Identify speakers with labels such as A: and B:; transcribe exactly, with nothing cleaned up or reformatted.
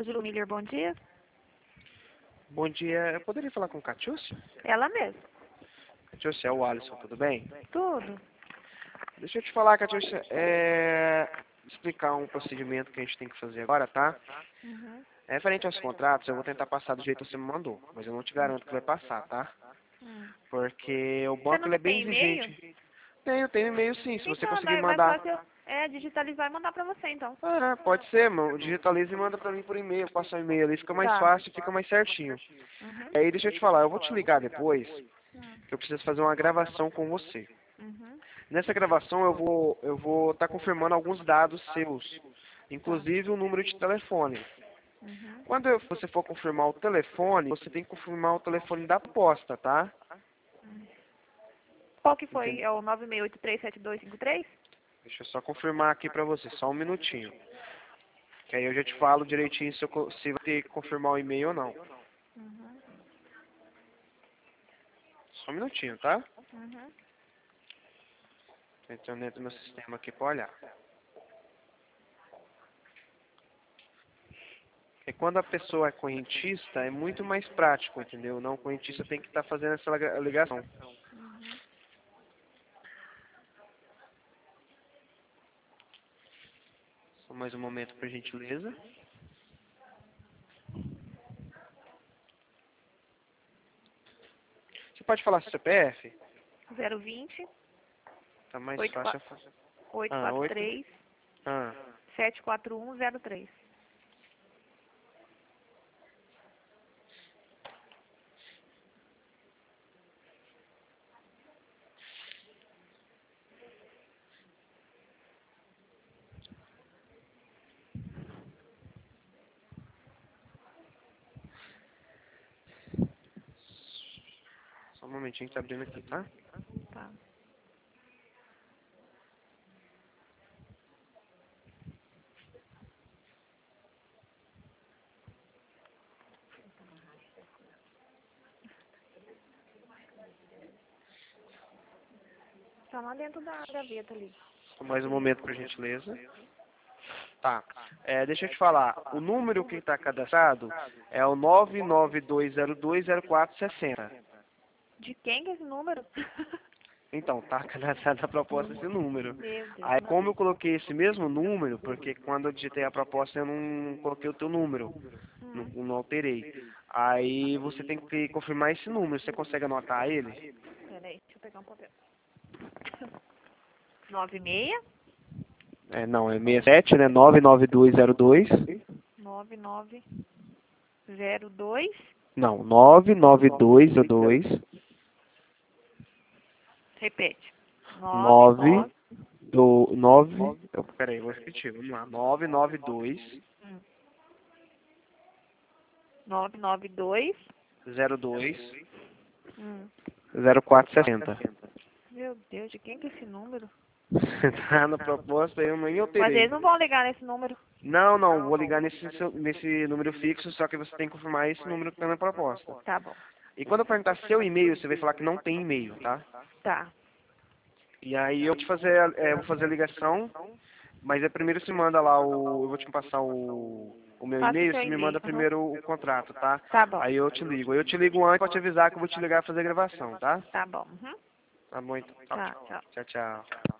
A: Júlio Miller, bom dia.
B: Bom dia, eu poderia falar com Catiúcia?
A: Ela mesma.
B: Catiúcia, é o Alisson, tudo bem?
A: Tudo.
B: Deixa eu te falar, Catiúcia, é... explicar um procedimento que a gente tem que fazer agora, tá?
A: Uhum.
B: É referente aos contratos, eu vou tentar passar do jeito que você me mandou, mas eu não te garanto que vai passar, tá?
A: Hum.
B: Porque o
A: Você
B: banco
A: não
B: ele é bem
A: tem e-mail?
B: exigente. Tenho, tenho e-mail sim, se você
A: Então,
B: conseguir
A: é mais
B: mandar...
A: fácil é digitalizar e mandar pra você, então.
B: Ah, pode ser, mano. Digitaliza e manda pra mim por e-mail, passa o e-mail ali, fica mais
A: Tá.
B: fácil, fica mais certinho.
A: Uhum.
B: E aí, deixa eu te falar, eu vou te ligar depois,
A: Hum.
B: que eu preciso fazer uma gravação com você.
A: Uhum.
B: Nessa gravação eu vou eu vou estar confirmando alguns dados seus,
A: Tá.
B: inclusive o número de telefone.
A: Uhum.
B: Quando eu- você for confirmar o telefone, você tem que confirmar o telefone da proposta, tá?
A: Qual que foi?
B: Entende?
A: É o nove seis oito três sete dois cinco três?
B: Deixa eu só confirmar aqui pra você, só um minutinho. Que aí eu já te falo direitinho se, eu, co- se vai ter que confirmar o e-mail ou não.
A: Uhum.
B: Só um minutinho, tá?
A: Uhum.
B: Tô entrando dentro do meu sistema aqui pra olhar. E quando a pessoa é correntista, é muito mais prático, entendeu? Não, o correntista tem que estar fazendo essa liga- ligação.
A: Uhum.
B: Só mais um momento, por gentileza. Você pode falar seu C P F?
A: zero vinte
B: Tá mais
A: oito
B: fácil.
A: quatro
B: fa-
A: oito
B: Ah,
A: quatro
B: oito.
A: três
B: Ah,
A: sete quatro um zero três.
B: só um momentinho que tá abrindo aqui, tá?
A: Tá. Tá lá dentro da gaveta ali.
B: Só mais um momento, por gentileza. Tá. É, deixa eu te falar. O número que está cadastrado é o nove nove dois zero dois zero quatro seis zero.
A: De quem que é esse número?
B: Então, tá cadastrado na proposta esse número.
A: Meu Deus,
B: Aí,
A: não
B: como eu
A: sabia.
B: coloquei esse mesmo número, porque quando eu digitei a proposta eu não coloquei o teu número, não,
A: Hum.
B: não alterei. Aí você tem que confirmar esse número. Você consegue anotar ele?
A: Peraí, deixa eu pegar um papel. nove seis
B: É, não, é sessenta e sete, né? nove nove dois zero dois.
A: nove nove zero dois.
B: Não, nove nove dois zero dois.
A: Repete. nove
B: nove
A: nove.
B: do nove. Eu, peraí, eu vou repetir. Vamos lá. nove nove dois
A: Hum. nove nove dois.
B: zero dois
A: Hum.
B: zero quatro seis zero.
A: Meu Deus, de quem que é esse número?
B: Tá na proposta aí, eu nem
A: Mas
B: alterei.
A: eles não vão ligar nesse número.
B: Não, não, vou ligar nesse, seu- nesse número fixo, só que você tem que confirmar esse número que tá na proposta.
A: Tá bom.
B: E quando eu perguntar seu e-mail, você vai falar que não tem e-mail, tá?
A: Tá.
B: E aí eu vou te fazer, a- é, eu vou fazer a ligação, mas é primeiro você manda lá o. Eu vou te passar o, o meu
A: Passa o
B: e-mail,
A: seu
B: você me
A: e-mail.
B: manda
A: Uhum.
B: primeiro o contrato, tá?
A: Tá bom.
B: Aí eu te ligo. Aí eu te ligo antes pra te avisar que eu vou te ligar pra fazer a gravação, tá?
A: Tá bom. Uhum.
B: Tá bom, então. Tchau,
A: Tá,
B: tchau.
A: tchau.
B: Tchau, tchau.